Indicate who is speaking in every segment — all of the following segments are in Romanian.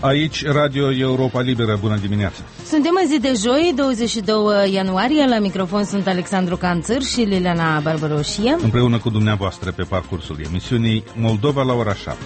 Speaker 1: Aici, Radio Europa Liberă, bună dimineața!
Speaker 2: Suntem în zi de joi, 22 ianuarie, la microfon sunt Alexandru Canțăr și Liliana Barbaroșie.
Speaker 1: Împreună cu dumneavoastră pe parcursul emisiunii Moldova la ora 7.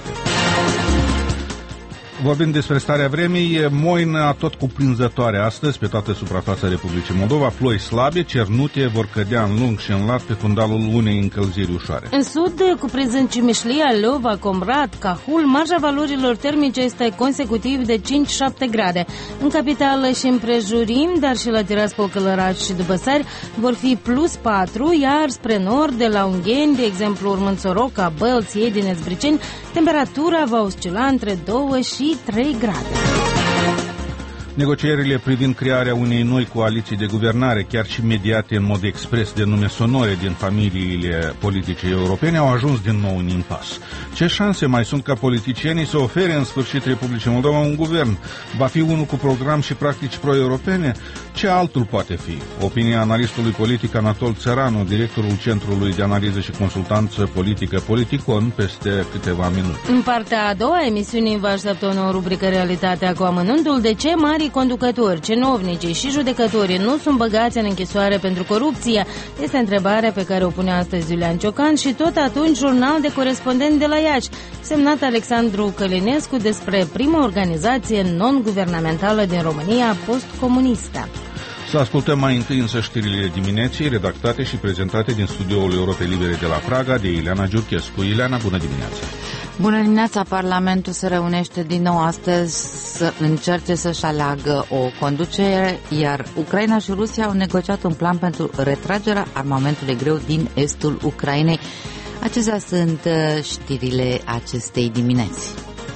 Speaker 1: Vorbim despre starea vremii, moină tot cuprinzătoare astăzi pe toată suprafața Republicii Moldova, ploi slabe, cernute, vor cădea în lung și în lat pe fundalul unei încălziri ușoare.
Speaker 2: În sud, cuprinzând Cimișlia, Leova, Comrat, Cahul, marja valorilor termice este consecutiv de 5-7 grade. În capitală și împrejurim, dar și la Tiraspol, Călăraș și Dubăsari, vor fi plus 4, iar spre nord, de la Ungheni, de exemplu urmând Soroca, Bălți, Iedine, Zbriceni, temperatura va oscila între 2 și 3 grade.
Speaker 1: Negocierile privind crearea unei noi coaliții de guvernare, chiar și mediate în mod expres de nume sonore din familiile politice europene, au ajuns din nou în impas. Ce șanse mai sunt ca politicienii să ofere în sfârșit Republicii Moldova un guvern? Va fi unul cu program și practici pro-europene? Ce altul poate fi? Opinia analistului politic Anatol Țăranu, directorul Centrului de Analiză și Consultanță Politică Politicon, peste câteva minute.
Speaker 2: În partea a doua emisiunii vă așteaptă o nouă rubrică Realitatea cu amănuntul. De ce mari conducători, cenovnicii și judecătorii nu sunt băgați în închisoare pentru corupție? Este întrebarea pe care o pune astăzi Iulian Ciocan și tot atunci jurnal de corespondent de la Iași, semnat Alexandru Călinescu, despre prima organizație non-guvernamentală din România postcomunistă.
Speaker 1: Să ascultăm mai întâi însă știrile dimineții, redactate și prezentate din studioul Europei Libere de la Praga de Ileana Giurchescu. Ileana, bună dimineața!
Speaker 3: Bună dimineața! Parlamentul se reunește din nou astăzi să încerce să-și aleagă o conducere, iar Ucraina și Rusia au negociat un plan pentru retragerea armamentului greu din estul Ucrainei. Acestea sunt știrile acestei dimineți.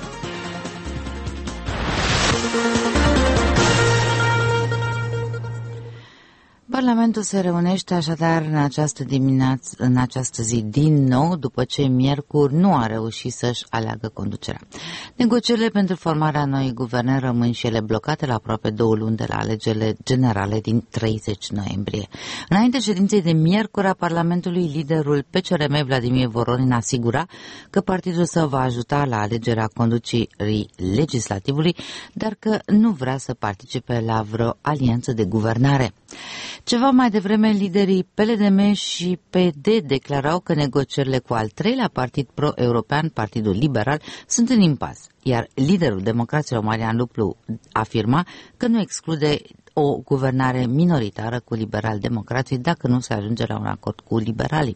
Speaker 3: Parlamentul se reunește așadar în această zi din nou, după ce miercuri nu a reușit să-și aleagă conducerea. Negocierile pentru formarea noii guverne rămân și ele blocate la aproape 2 luni de la alegerile generale din 30 noiembrie. Înainte ședinței de miercuri a Parlamentului, liderul PCRM Vladimir Voronin asigura că partidul său va ajuta la alegerea conducerii legislativului, dar că nu vrea să participe la vreo alianță de guvernare. Ceva mai devreme, liderii PLDM și PD declarau că negocierile cu al treilea partid pro-european, Partidul Liberal, sunt în impas, iar liderul democraților Marian Luplu afirma că nu exclude o guvernare minoritară cu liberal-democrații dacă nu se ajunge la un acord cu liberalii.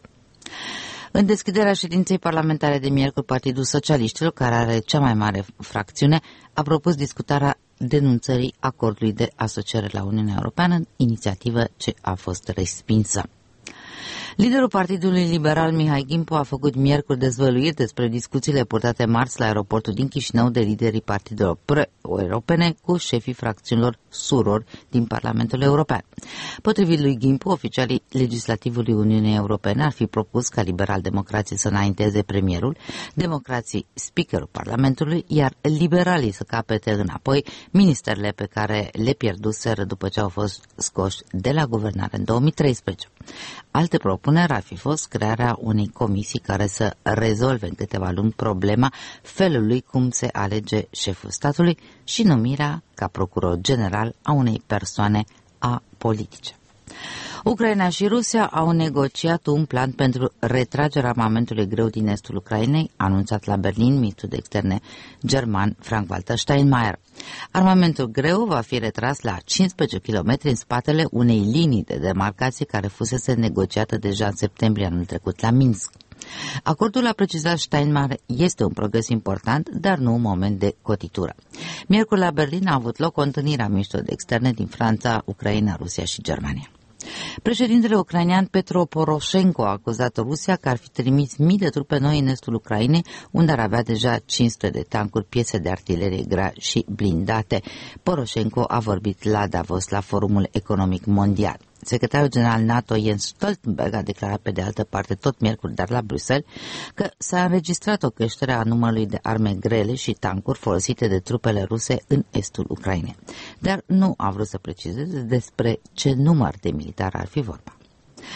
Speaker 3: În deschiderea ședinței parlamentare de miercuri, Partidul Socialiștilor, care are cea mai mare fracțiune, a propus discutarea denunțării acordului de asociere la Uniunea Europeană, inițiativă ce a fost respinsă. Liderul Partidului Liberal, Mihai Gimpo, a făcut miercuri dezvăluiri despre discuțiile purtate marți la aeroportul din Chișinău de liderii partidelor pro-europene cu șefii fracțiunilor surori din Parlamentul European. Potrivit lui Gimpo, oficialii legislativului Uniunii Europene ar fi propus ca liberal-democrații să înainteze premierul, democrații speakerul Parlamentului, iar liberalii să capete înapoi ministerele pe care le pierduseră după ce au fost scoși de la guvernare în 2013. Alte propuneri ar fi fost crearea unei comisii care să rezolve în câteva luni problema felului cum se alege șeful statului și numirea ca procuror general a unei persoane apolitice. Ucraina și Rusia au negociat un plan pentru retragerea armamentului greu din estul Ucrainei, anunțat la Berlin ministrul de externe german Frank-Walter Steinmeier. Armamentul greu va fi retras la 15 km în spatele unei linii de demarcație care fusese negociată deja în septembrie anul trecut la Minsk. Acordul, a precizat Steinmeier, este un progres important, dar nu un moment de cotitură. Miercuri la Berlin a avut loc o întâlnire a ministrilor de externe din Franța, Ucraina, Rusia și Germania. Președintele ucrainean Petro Poroșenko a acuzat Rusia că ar fi trimis mii de trupe noi în estul Ucrainei, unde ar avea deja 500 de tancuri, piese de artilerie grea și blindate. Poroșenko a vorbit la Davos, la Forumul Economic Mondial. Secretarul general NATO Jens Stoltenberg a declarat pe de altă parte tot miercuri, dar la Bruxelles, că s-a înregistrat o creștere a numărului de arme grele și tancuri folosite de trupele ruse în estul Ucrainei. Dar nu a vrut să precizeze despre ce număr de militari ar fi vorba.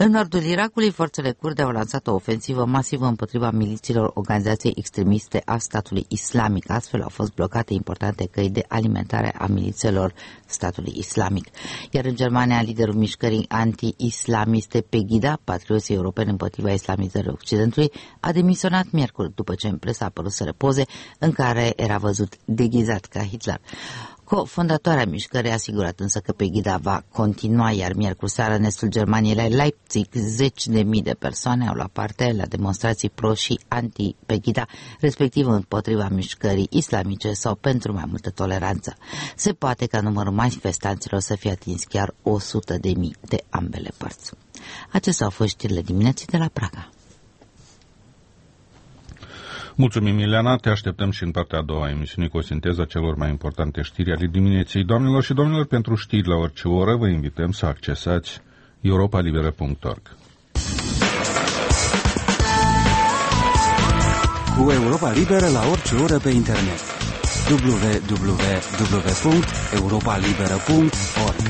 Speaker 3: În nordul Irakului, forțele kurde au lansat o ofensivă masivă împotriva milițiilor organizației extremiste a statului islamic. Astfel au fost blocate importante căi de alimentare a milițelor statului islamic. Iar în Germania, liderul mișcării anti-islamiste Pegida, patrioții europeni împotriva islamizării Occidentului, a demisionat miercuri după ce în presă a apăruseră poze în care era văzut deghizat ca Hitler. Co-fondatoarea mișcării a asigurat însă că Pegida va continua, iar miercuri seară în estul Germaniei, la Leipzig, 10.000 de persoane au luat parte la demonstrații pro și anti-Pegida, respectiv împotriva mișcării islamice sau pentru mai multă toleranță. Se poate ca numărul manifestanților să fie atins chiar 100.000 de ambele părți. Acestea au fost știrile dimineții de la Praga.
Speaker 1: Mulțumim, Ileana, te așteptăm și în partea a doua a emisiunii cu o sinteză a celor mai importante știri ale dimineții. Doamnelor și domnilor, pentru știri la orice oră, vă invităm să accesați europalibera.org.
Speaker 4: Cu Europa Liberă la orice oră pe internet. www.europalibera.org.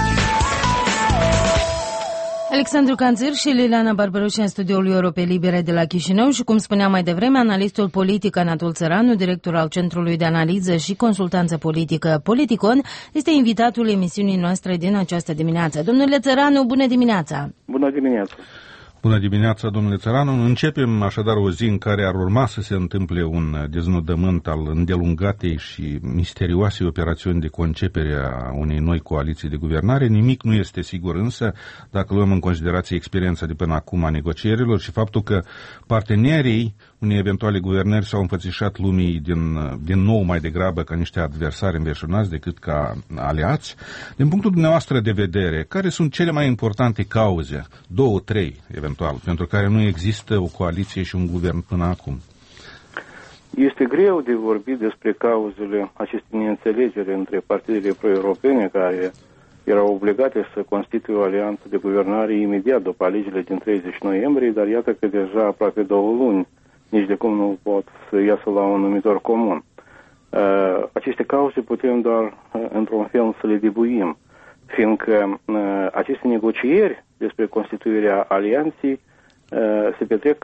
Speaker 2: Alexandru Canțir și Liliana Barberuș în studioul Europei Libere de la Chișinău și, cum spuneam mai devreme, analistul politic Anatol Țăranu, director al Centrului de Analiză și Consultanță Politică Politicon, este invitatul emisiunii noastre din această dimineață. Domnule Țăranu, bună dimineața!
Speaker 5: Bună dimineața!
Speaker 1: Bună dimineața, domnule Țăranu. Începem așadar o zi în care ar urma să se întâmple un deznodământ al îndelungatei și misterioase operațiuni de concepere a unei noi coaliții de guvernare. Nimic nu este sigur însă, dacă luăm în considerație experiența de până acum a negocierilor și faptul că partenerii unei eventuale guvernări s-au înfățișat lumii din nou mai degrabă ca niște adversari înverșunați decât ca aliați. Din punctul dumneavoastră de vedere, care sunt cele mai importante cauze, 2-3 eventual, pentru care nu există o coaliție și un guvern până acum?
Speaker 5: Este greu de vorbit despre cauzele acestei neînțelegeri între partidele pro-europene care erau obligate să constituie o alianță de guvernare imediat după alegerile din 30 noiembrie, dar iată că deja aproape 2 luni nici de cum nu pot să iasă la un numitor comun. Aceste cauze putem doar într-un fel să le dibuim, fiindcă aceste negocieri despre constituirea alianței se petrec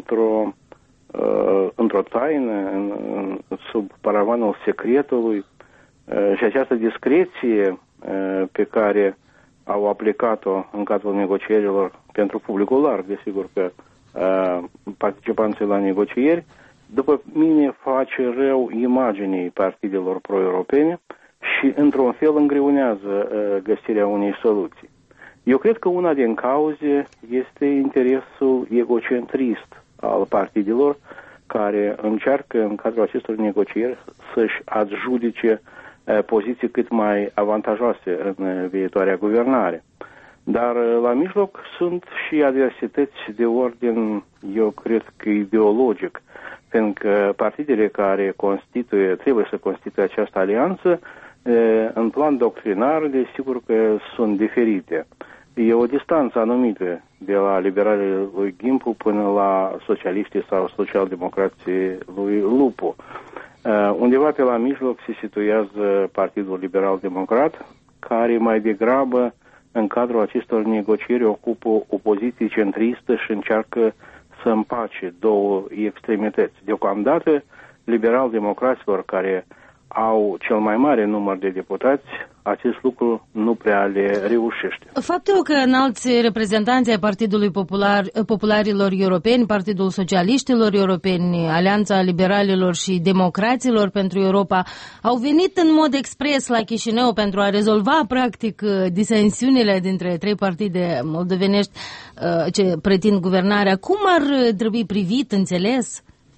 Speaker 5: într-o taină, sub paravanul secretului, și această discreție pe care au aplicat-o în cadrul negocierilor pentru publicul larg, desigur că participanții la negocieri, după mine face rău imaginii partidelor pro-europene și într-un fel îngreunează găsirea unei soluții. Eu cred că una din cauze este interesul egocentrist al partidelor care încearcă în cadrul acestor negocieri să-și adjudice poziții cât mai avantajoase în viitoarea guvernare. Dar la mijloc sunt și adversități de ordin, eu cred că ideologic, pentru că partidele care trebuie să constituie această alianță, în plan doctrinar, desigur că sunt diferite. E o distanță anumită de la liberalii lui Gimpu până la socialiștii sau socialdemocrații lui Lupu. Undeva pe la mijloc se situează Partidul Liberal-Democrat, care mai degrabă în cadrul acestor negocieri ocupă o poziție centristă și încearcă să împace două extremități. Deocamdată, liberal-democraților care au cel mai mare număr de deputați, acest lucru nu prea le reușește.
Speaker 2: Faptul că înalți reprezentanți ai Partidului Popularilor Europeni, Partidul Socialiștilor Europeni, Alianța Liberalilor și Democraților pentru Europa au venit în mod expres la Chișinău pentru a rezolva practic disensiunile dintre trei partide moldovenești ce pretind guvernarea, cum ar trebui privit, înțeles?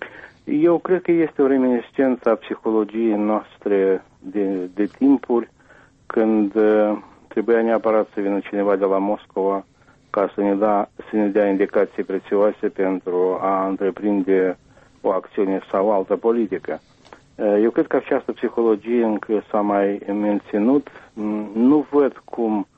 Speaker 5: Eu cred că este o reminiscență a psihologiei noastre de timpuri, când trebuia neapărat să vină cineva de la Moscova ca să ne dea indicații prețioase pentru a întreprinde o acțiune sau altă politică. Eu cred că această psihologie încă s-a mai menținut. Nu văd cum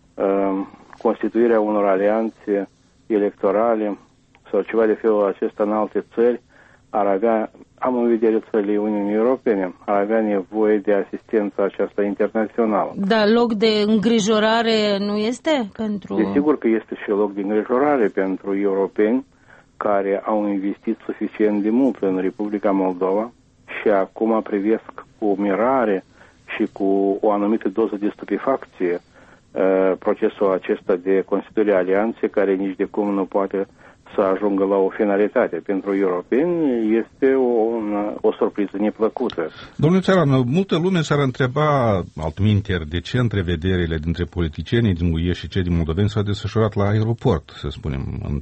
Speaker 5: constituirea unor alianțe electorale sau ceva de felul acesta în alte țări ar avea am în vedere țările Uniunii Europene, ar avea nevoie de asistența aceasta internațională.
Speaker 2: Dar loc de îngrijorare nu este pentru...
Speaker 5: Desigur că este și loc de îngrijorare pentru europeni care au investit suficient de mult în Republica Moldova și acum privesc cu mirare și cu o anumită doză de stupefacție procesul acesta de constituire alianțe, care nici de cum nu poate să ajungă la o finalitate. Pentru europeni este o surpriză neplăcută.
Speaker 1: Domnule Țaran, multă lume s-ar întreba altminteri de ce întrevederile dintre politicienii din UE și cei din moldoveni s-au desfășurat la aeroport, să spunem,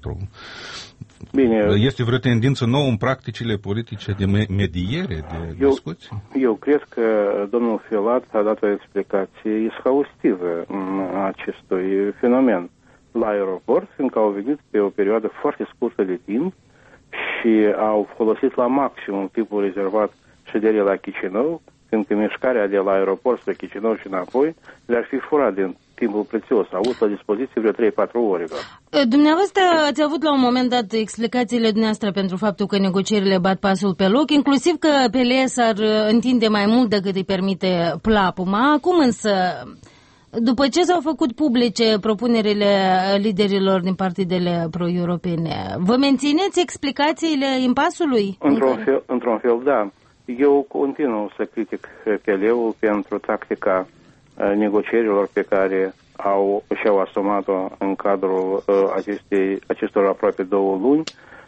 Speaker 5: Bine,
Speaker 1: este vreo tendință nouă în practicile politice de mediere, de discuții?
Speaker 5: Eu cred că domnul Filat a dat o explicație exhaustivă acestui fenomen la aeroport, fiindcă au venit pe o perioadă foarte scurtă de timp și au folosit la maximum timpul rezervat șederii la Chișinău, fiindcă mișcarea de la aeroport spre Chișinău și înapoi le-ar fi furat din timpul prețios. Au avut la dispoziție vreo 3-4 ore doar.
Speaker 2: Dumneavoastră ați avut la un moment dat explicațiile dumneavoastră pentru faptul că negocierile bat pasul pe loc, inclusiv că PLE s-ar întinde mai mult decât îi permite plapuma. Acum însă, după ce s-au făcut publice propunerile liderilor din partidele pro-europene, vă mențineți explicațiile impasului?
Speaker 5: Într-un fel, da. Eu continuu să critic PLE-ul pentru tactica negocierilor pe care și-au asumat-o în cadrul acestor aproape 2 luni.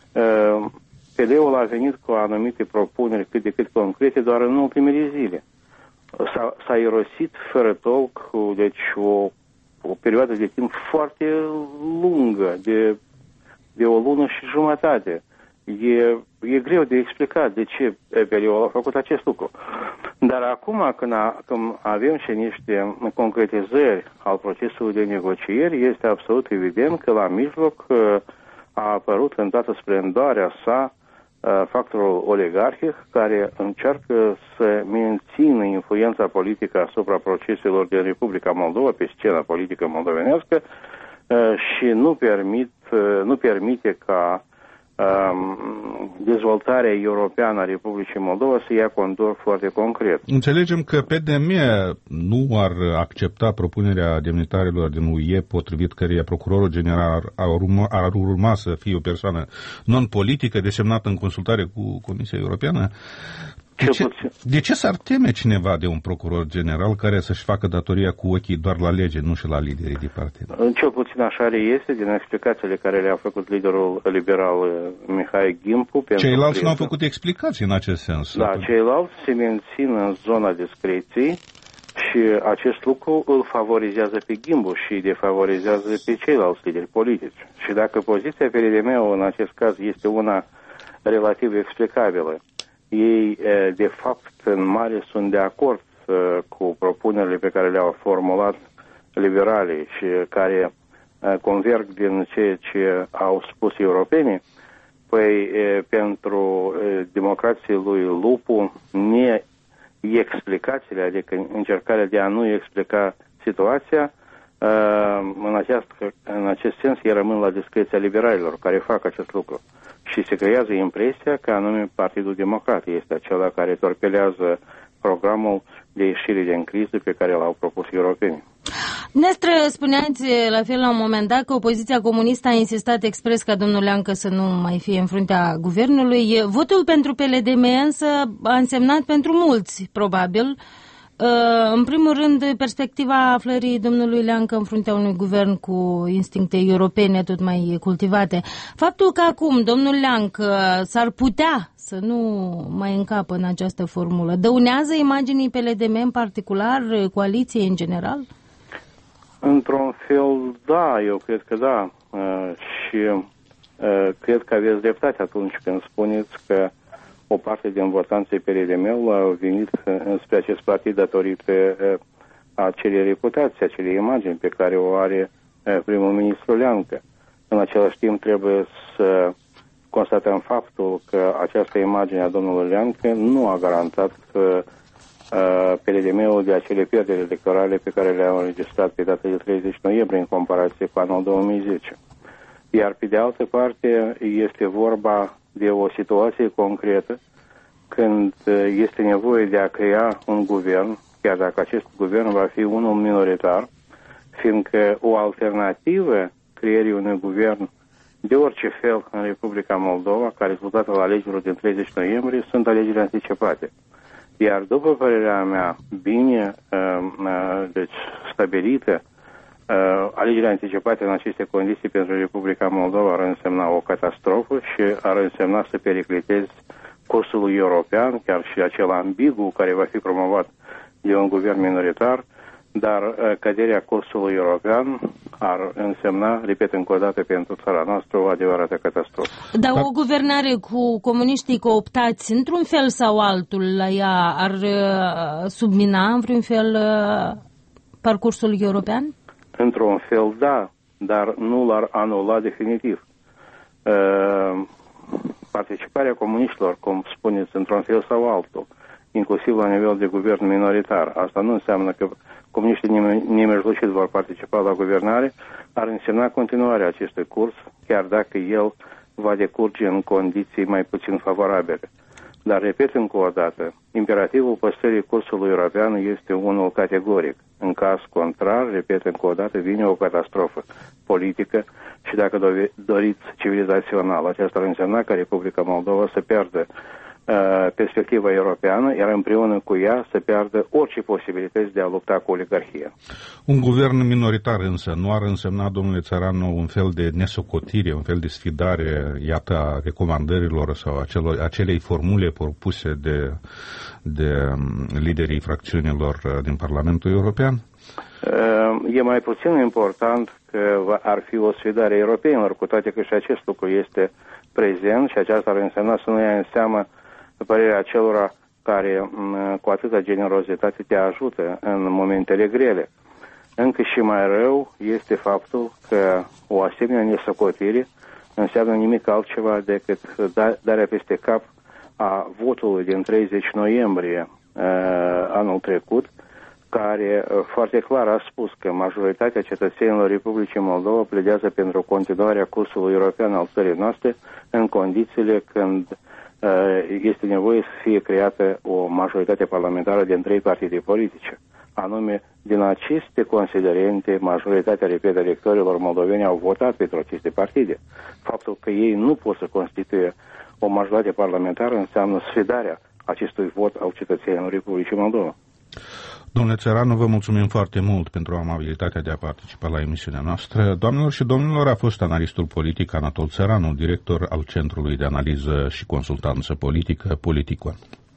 Speaker 5: PLE-ul a venit cu anumite propuneri cât de cât concrete doar în ultimele zile. S-a irosit fără tolc, deci o perioadă de timp foarte lungă, de 1 lună și jumătate. E greu de explicat de ce PLE-ul a făcut acest lucru. Dar acum, când avem și niște concretizări al procesului de negocieri, este absolut evident că la mijloc a apărut în toată splendoarea sa factorul oligarhic, care încearcă să mențină influența politică asupra proceselor din Republica Moldova pe scena politică moldovenească și nu permite ca dezvoltarea europeană a Republicii Moldova să ia contur foarte concret.
Speaker 1: Înțelegem că PDM nu ar accepta propunerea demnitarilor din UE, potrivit căreia procurorul general ar urma să fie o persoană non-politică desemnată în consultare cu Comisia Europeană. De ce s-ar teme cineva de un procuror general care să-și facă datoria cu ochii doar la lege, nu și la liderii de partid?
Speaker 5: Cel puțin așa reiese din explicațiile care le-a făcut liderul liberal Mihai Gimpu.
Speaker 1: Ceilalți nu au făcut explicații în acest sens.
Speaker 5: Da, ceilalți se mențin în zona discreției și acest lucru îl favorizează pe Gimbu și defavorizează pe ceilalți lideri politici. Și dacă poziția PRDM-ului în acest caz este una relativ explicabilă, ei, de fapt, în mare sunt de acord cu propunerile pe care le-au formulat liberalii și care converg din ceea ce au spus europenii. Păi, pentru democrații lui Lupu, neexplicațiile, adică încercarea de a nu explica situația, în acest sens, ei rămân la discreția liberalilor care fac acest lucru. Și se creează impresia că anume Partidul Democrat este acela care torpelează programul de ieșire din criză pe care l-au propus europenii.
Speaker 2: Dumneavoastră spuneați la fel la un moment dat că opoziția comunistă a insistat expres ca domnul Leancă să nu mai fie în fruntea guvernului. Votul pentru PLDM însă a însemnat pentru mulți, probabil, în primul rând, perspectiva aflării domnului Leancă în fruntea unui guvern cu instincte europene tot mai cultivate. Faptul că acum domnul Leancă s-ar putea să nu mai încapă în această formulă, dăunează imaginii PLDM în particular, coaliției în general?
Speaker 5: Într-un fel, da, eu cred că da. Și cred că aveți dreptate atunci când spuneți că o parte din votanții PRDM au venit spre acest partid datorită acelei reputații, acelei imagini pe care o are primul ministru Leancă. În același timp trebuie să constatăm faptul că această imagine a domnului Leancă nu a garantat PRDM-ul de acele pierderi electorale pe care le-au înregistrat pe data de 30 noiembrie în comparație cu anul 2010. Iar pe de altă parte este vorba de o situație concretă când este nevoie de a crea un guvern, chiar dacă acest guvern va fi unul minoritar, fiindcă o alternativă creierii unui guvern de orice fel în Republica Moldova, ca rezultat al alegerilor din 30 noiembrie, sunt alegerile anticipate. Iar după părerea mea, bine deci stabilită, alegerile anticipate în aceste condiții pentru Republica Moldova ar însemna o catastrofă și ar însemna să periclitezi cursul european, chiar și acel ambigu care va fi promovat de un guvern minoritar, dar căderea cursului european ar însemna, repet încă o dată, pentru țara noastră o adevărată catastrofă.
Speaker 2: Dar o guvernare cu comuniștii cooptați într-un fel sau altul la ea ar submina în vreun fel parcursul european?
Speaker 5: Într-un fel, da, dar nu l-ar anula definitiv. Participarea comuniștilor, cum spuneți, într-un fel sau altul, inclusiv la nivel de guvern minoritar, asta nu înseamnă că comuniștii nemijlocit vor participa la guvernare, ar însemna continuarea acestui curs, chiar dacă el va decurge în condiții mai puțin favorabile. Dar, repet încă o dată, imperativul păstrării cursului european este unul categoric. În caz contrar, repet încă o dată, vine o catastrofă politică și, dacă doriți, civilizațională. Aceasta ar însemna că Republica Moldova să pierdă perspectiva europeană, iar împreună cu ea să pierdă orice posibilități de a lupta cu oligarhia.
Speaker 1: Un guvern minoritar însă nu ar însemna, domnule Țăranu, un fel de nesocotire, un fel de sfidare, iată, a recomandărilor sau acelei formule propuse de liderii fracțiunilor din Parlamentul European?
Speaker 5: E mai puțin important că ar fi o sfidare europeanilor, cu toate că și acest lucru este prezent și aceasta ar însemna să nu ia în seamă părerea celor care cu atâta generozitate te ajută în momentele grele. Încă și mai rău este faptul că o asemenea nesocotire înseamnă nimic altceva decât darea peste cap a votului din 30 noiembrie anul trecut, care foarte clar a spus că majoritatea cetățenilor Republicii Moldova pledează pentru continuarea cursului european al țării noastre în condițiile când este nevoie să fie creată o majoritate parlamentară din 3 partide politice. Anume, din aceste considerente, majoritatea, repet, electorilor moldoveni au votat pentru aceste partide. Faptul că ei nu pot să constituie o majoritate parlamentară înseamnă sfidarea acestui vot al cetățenilor Republicii Moldova.
Speaker 1: Domnule Țăranu, vă mulțumim foarte mult pentru amabilitatea de a participa la emisiunea noastră. Doamnelor și domnilor, a fost analistul politic Anatol Țăranu, director al Centrului de Analiză și Consultanță Politică, Politicon.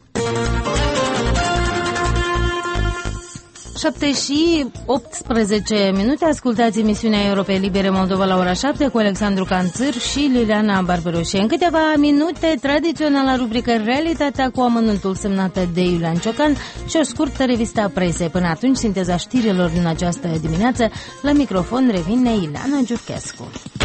Speaker 2: 7 și 18 minute, ascultați emisiunea Europei Libere Moldova la ora 7 cu Alexandru Canțâr și Liliana Barberușe. În câteva minute, tradiționala rubrică Realitatea cu amănuntul, semnată de Iulian Ciocan și o scurtă revistă a presei. Până atunci, sinteza știrilor din această dimineață. La microfon revine Ileana Giurchescu.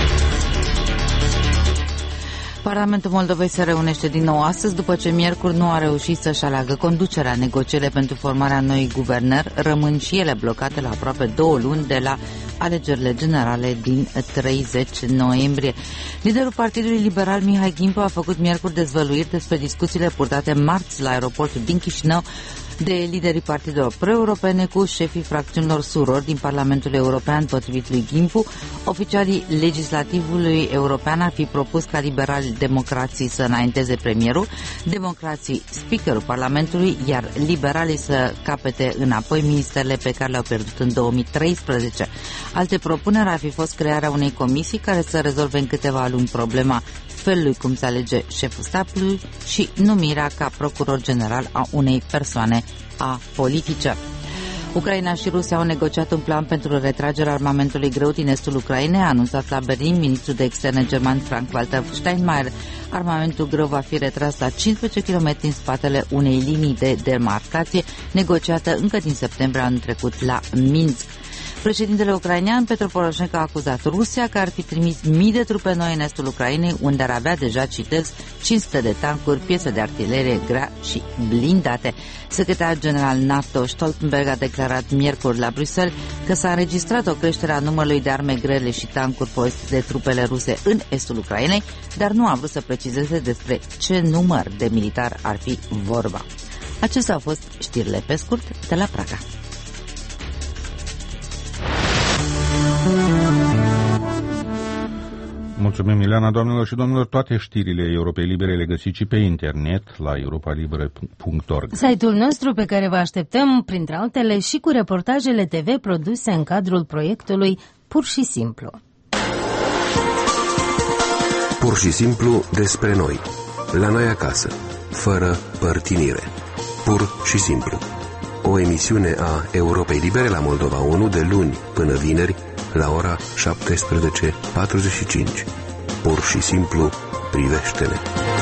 Speaker 3: Parlamentul Moldovei se reunește din nou astăzi, după ce miercuri nu a reușit să-și aleagă conducerea. Negocierile pentru formarea noii guvernări rămân și ele blocate la aproape 2 luni de la alegerile generale din 30 noiembrie. Liderul Partidului Liberal Mihai Gimpu a făcut miercuri dezvăluiri despre discuțiile purtate marți la aeroportul din Chișinău de liderii partidelor pro-europene cu șefii fracțiunilor surori din Parlamentul European. Potrivit lui Gimpu, oficialii legislativului european ar fi propus ca liberalii democrații să înainteze premierul, democrații speakerul Parlamentului, iar liberalii să capete înapoi ministerele pe care le-au pierdut în 2013. Alte propuneri ar fi fost crearea unei comisii care să rezolve în câteva luni problema felului cum se alege șeful statului și numirea ca procuror general a unei persoane apolitice. Ucraina și Rusia au negociat un plan pentru retragerea armamentului greu din estul Ucrainei, a anunțat la Berlin ministrul de externe german Frank-Walter Steinmeier. Armamentul greu va fi retras la 15 km în spatele unei linii de demarcație negociată încă din septembrie anul trecut la Minsk. Președintele ucrainean Petro Poroșenko a acuzat Rusia că ar fi trimis mii de trupe noi în estul Ucrainei, unde ar avea deja, citez, 500 de tancuri, piese de artilerie grea și blindate. Secretarul general NATO Stoltenberg a declarat miercuri la Bruxelles că s-a înregistrat o creștere a numărului de arme grele și tancuri folosite de trupele ruse în estul Ucrainei, dar nu a vrut să precizeze despre ce număr de militari ar fi vorba. Acestea au fost știrile pe scurt de la Praga.
Speaker 1: Mulțumim, Ileana. Doamnelor și domnilor, toate știrile Europei Libere le găsiți și pe internet la europalibere.org.
Speaker 2: Site-ul nostru pe care vă așteptăm, printre altele, și cu reportajele TV produse în cadrul proiectului Pur și Simplu.
Speaker 6: Pur și simplu despre noi, la noi acasă, fără părtinire. Pur și simplu. O emisiune a Europei Libere la Moldova 1 de luni până vineri la ora 17:45. Pur și simplu, privește-ne.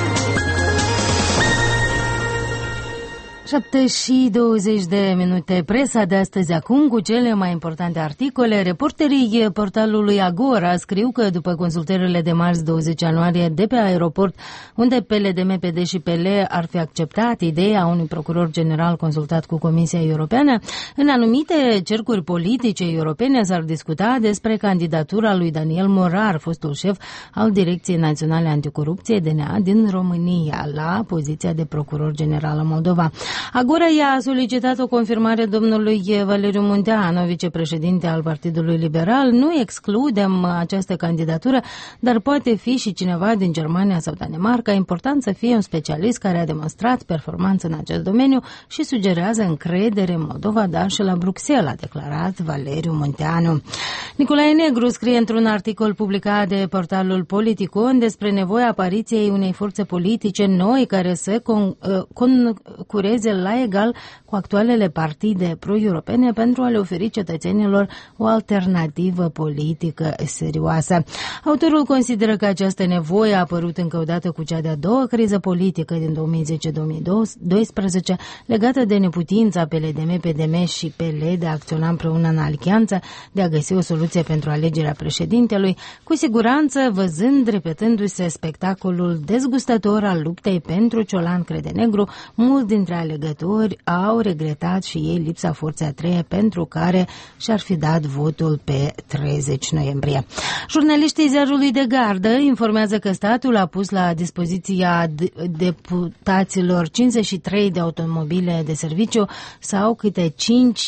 Speaker 2: 7:20. Presa de astăzi acum cu cele mai importante articole. Reporterii portalului Agora scriu că după consultările de marți 20 ianuarie de pe aeroport, unde PLD-MPD și PL ar fi acceptat ideea unui procuror general consultat cu Comisia Europeană, în anumite cercuri politice europene s-ar discuta despre candidatura lui Daniel Morar, fostul șef al Direcției Naționale Anticorupție DNA din România, la poziția de procuror general al Moldova. Agora i-a solicitat o confirmare domnului Valeriu Munteanu, vicepreședinte al Partidului Liberal. Nu excludem această candidatură, dar poate fi și cineva din Germania sau Danemarca. Important să fie un specialist care a demonstrat performanță în acest domeniu și sugerează încredere în Moldova, dar și la Bruxelles, a declarat Valeriu Munteanu. Nicolae Negru scrie într-un articol publicat de portalul Politicon despre nevoia apariției unei forțe politice noi care să concureze la egal cu actualele partide pro-europene pentru a le oferi cetățenilor o alternativă politică serioasă. Autorul consideră că această nevoie a apărut încă o dată cu cea de-a doua criză politică din 2010-2012 legată de neputința PLD-MPD și PL de a acționa împreună în alianță, de a găsi o soluție pentru alegerea președintelui, cu siguranță văzând repetându-se spectacolul dezgustător al luptei pentru Ciolan Credenegru, mulți dintre alegători au regretat și ei lipsa forței a treia pentru care și-ar fi dat votul pe 30 noiembrie. Jurnaliștii Ziarului de Gardă informează că statul a pus la dispoziția deputaților 53 de automobile de serviciu sau câte 5.000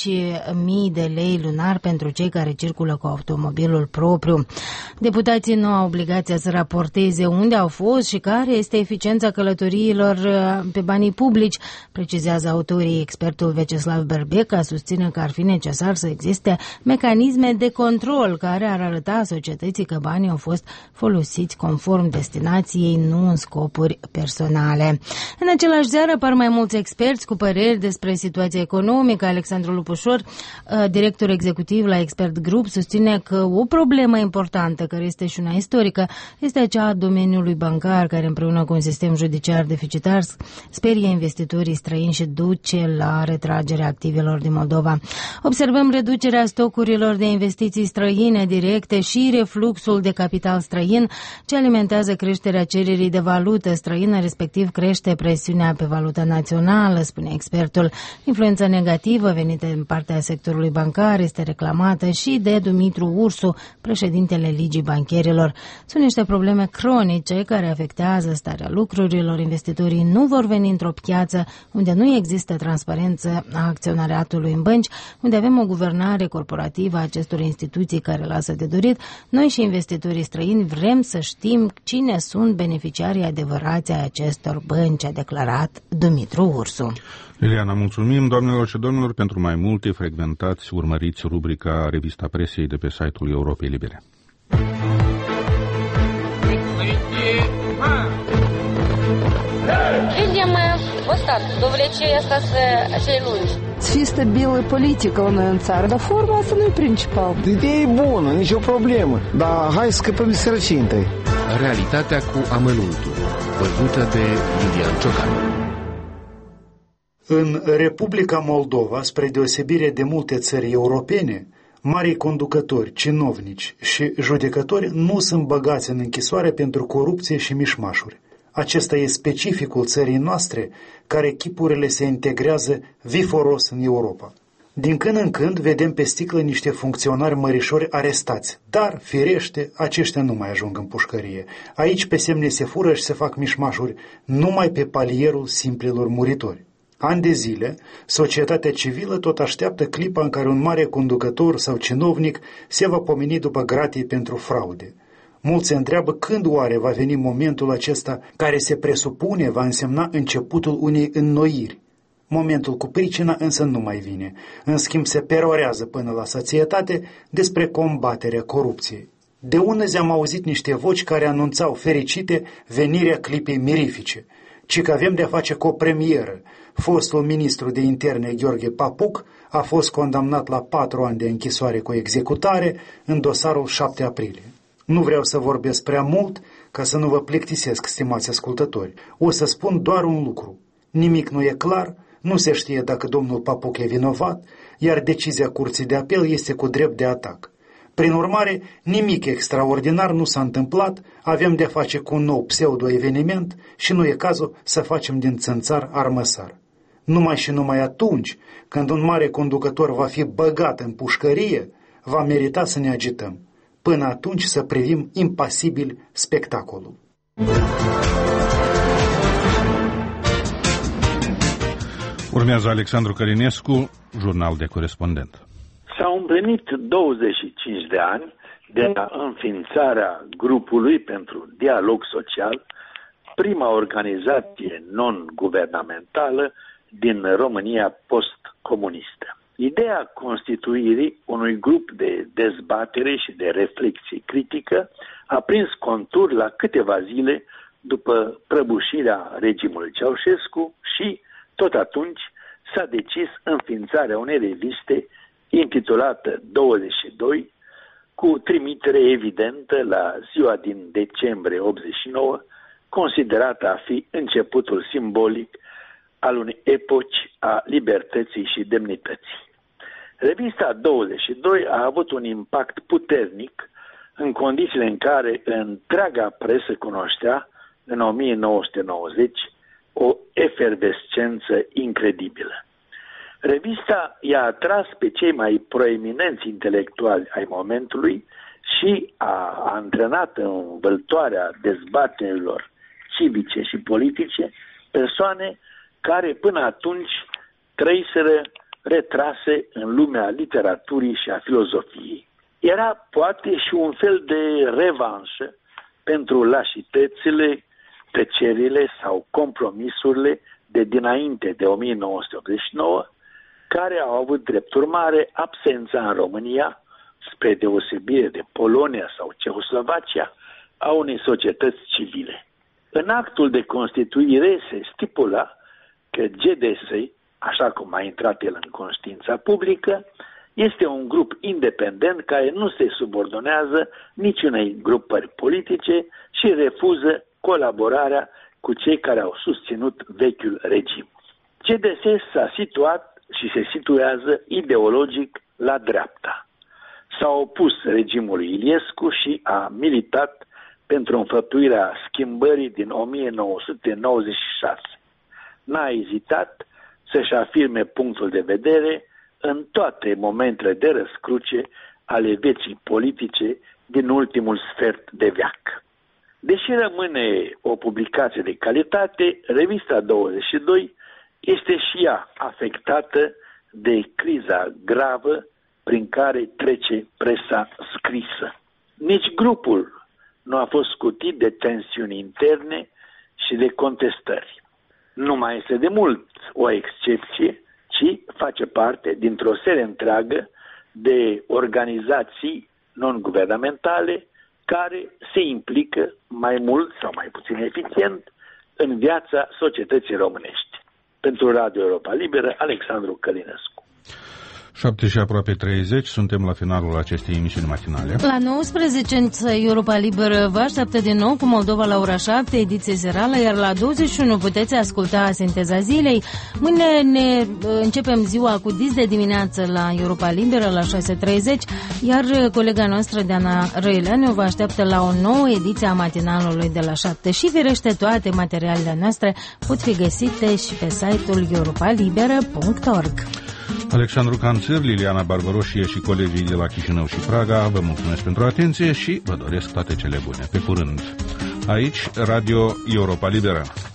Speaker 2: de lei lunar pentru cei care circulă cu automobilul propriu. Deputații nu au obligația să raporteze unde au fost și care este eficiența călătoriilor pe banii publici, precizează autorii. Expertul Veceslav Berbeca susține că ar fi necesar să existe mecanisme de control care ar arăta societății că banii au fost folosiți conform destinației, nu în scopuri personale. În același ziar apar mai mulți experți cu păreri despre situația economică. Alexandru Lupușor, director executiv la Expert Group, susține că o problemă importantă, care este și una istorică, este aceea a domeniului bancar, care împreună cu un sistem judiciar deficitar sperie investitorii străini și duce la retragerea activelor din Moldova. Observăm reducerea stocurilor de investiții străine directe și refluxul de capital străin, ce alimentează creșterea cererii de valută străină, respectiv crește presiunea pe valuta națională, spune expertul. Influența negativă venită din partea sectorului bancar este reclamată și de Dumitru Ursu, președintele Ligii Bancherilor. Sunt niște probleme cronice care afectează starea lucrurilor. Investitorii nu vor veni într-o piață unde nu există transparență a acționariatului în bănci, unde avem o guvernare corporativă a acestor instituții care lasă de dorit. Noi și investitorii străini vrem să știm cine sunt beneficiarii adevărați ai acestor bănci, a declarat Dumitru Ursu.
Speaker 1: Liliana, mulțumim. Doamnelor și domnilor, pentru mai multe frecventați, urmăriți rubrica Revista Presiei de pe site-ul Europei Libere.
Speaker 7: Видимо, вот так, довлече остаться cei lungi.
Speaker 8: Fi stabilă politică la noi în țară, dar forma asta nu e principal.
Speaker 9: Ideea e bună, nicio problemă, dar hai să scăpăm de sărăcie întâi.
Speaker 6: Realitatea cu amănuntul, văzută de Lilian Ciocan.
Speaker 10: În Republica Moldova, spre deosebire de multe țări europene, Marii conducători, cinovnici și judecători nu sunt băgați în închisoare pentru corupție și mișmașuri. Acesta e specificul țării noastre, care chipurile se integrează viforos în Europa. Din când în când vedem pe sticlă niște funcționari mărișori arestați, dar, firește, aceștia nu mai ajung în pușcărie. Aici pe semne se fură și se fac mișmașuri numai pe palierul simplilor muritori. Ani de zile, societatea civilă tot așteaptă clipa în care un mare conducător sau cinovnic se va pomeni după gratii pentru fraude. Mulți se întreabă când oare va veni momentul acesta care se presupune va însemna începutul unei înnoiri. Momentul cu pricina însă nu mai vine. În schimb se perorează până la sațietate despre combaterea corupției. De unăzi am auzit niște voci care anunțau fericite venirea clipei mirifice, ci că avem de-a face cu o premieră. Fostul ministru de interne Gheorghe Papuc a fost condamnat la 4 ani de închisoare cu executare în dosarul 7 aprilie. Nu vreau să vorbesc prea mult ca să nu vă plictisesc, stimați ascultători. O să spun doar un lucru. Nimic nu e clar, nu se știe dacă domnul Papuc e vinovat, iar decizia Curții de Apel este cu drept de atac. Prin urmare, nimic extraordinar nu s-a întâmplat, avem de-a face cu un nou pseudo-eveniment și nu e cazul să facem din țânțar armăsar. Numai și numai atunci, când un mare conducător va fi băgat în pușcărie, va merita să ne agităm. Până atunci să privim impasibil spectacolul.
Speaker 1: Urmează Alexandru Călinescu, jurnal de corespondent.
Speaker 11: S-au împlinit 25 de ani de la înființarea grupului pentru dialog social, prima organizație non-guvernamentală din România post-comunistă. Ideea constituirii unui grup de dezbatere și de reflexie critică a prins contur la câteva zile după prăbușirea regimului Ceaușescu și, tot atunci, s-a decis înființarea unei reviste intitulată 22, cu trimitere evidentă la ziua din decembrie 89, considerată a fi începutul simbolic al unei epoci a libertății și demnității. Revista 22 a avut un impact puternic în condițiile în care întreaga presă cunoștea, în 1990, o efervescență incredibilă. Revista i-a atras pe cei mai proeminenți intelectuali ai momentului și a antrenat în învăltoarea dezbaterilor civice și politice persoane care până atunci trăiseră retrase în lumea literaturii și a filozofiei. Era poate și un fel de revanșă pentru lașitățile, tăcerile sau compromisurile de dinainte de 1989, care au avut drept urmare absența în România, spre deosebire de Polonia sau Cehoslovacia, a unei societăți civile. În actul de constituire se stipula că GDS, așa cum a intrat el în conștiința publică, este un grup independent care nu se subordonează niciunei grupări politice și refuză colaborarea cu cei care au susținut vechiul regim. GDS s-a situat și se situează ideologic la dreapta. S-a opus regimului Iliescu și a militat pentru înfăptuirea schimbării din 1996. N-a ezitat să-și afirme punctul de vedere în toate momentele de răscruce ale vieții politice din ultimul sfert de veac. Deși rămâne o publicație de calitate, revista 22 este și ea afectată de criza gravă prin care trece presa scrisă. Nici grupul nu a fost scutit de tensiuni interne și de contestări. Nu mai este de mult o excepție, ci face parte dintr-o serie întreagă de organizații non-guvernamentale care se implică mai mult sau mai puțin eficient în viața societății românești. Pentru Radio Europa Liberă, Alexandru Călinescu.
Speaker 1: 7 și aproape 30, suntem la finalul acestei emisiuni matinale.
Speaker 2: La 19, Europa Liberă vă așteaptă din nou cu Moldova la ora 7, ediție zerală, iar la 21 puteți asculta Sinteza Zilei. Mâine ne începem ziua cu dis de dimineață la Europa Liberă la 6:30, iar colega noastră Diana Răileanu vă așteaptă la o nouă ediție a matinalului de la 7 și firește toate materialele noastre pot fi găsite și pe site-ul europalibera.org.
Speaker 1: Alexandru Canțir, Liliana Barbaroșie și colegii de la Chișinău și Praga vă mulțumesc pentru atenție și vă doresc toate cele bune. Pe curând! Aici, Radio Europa Liberă.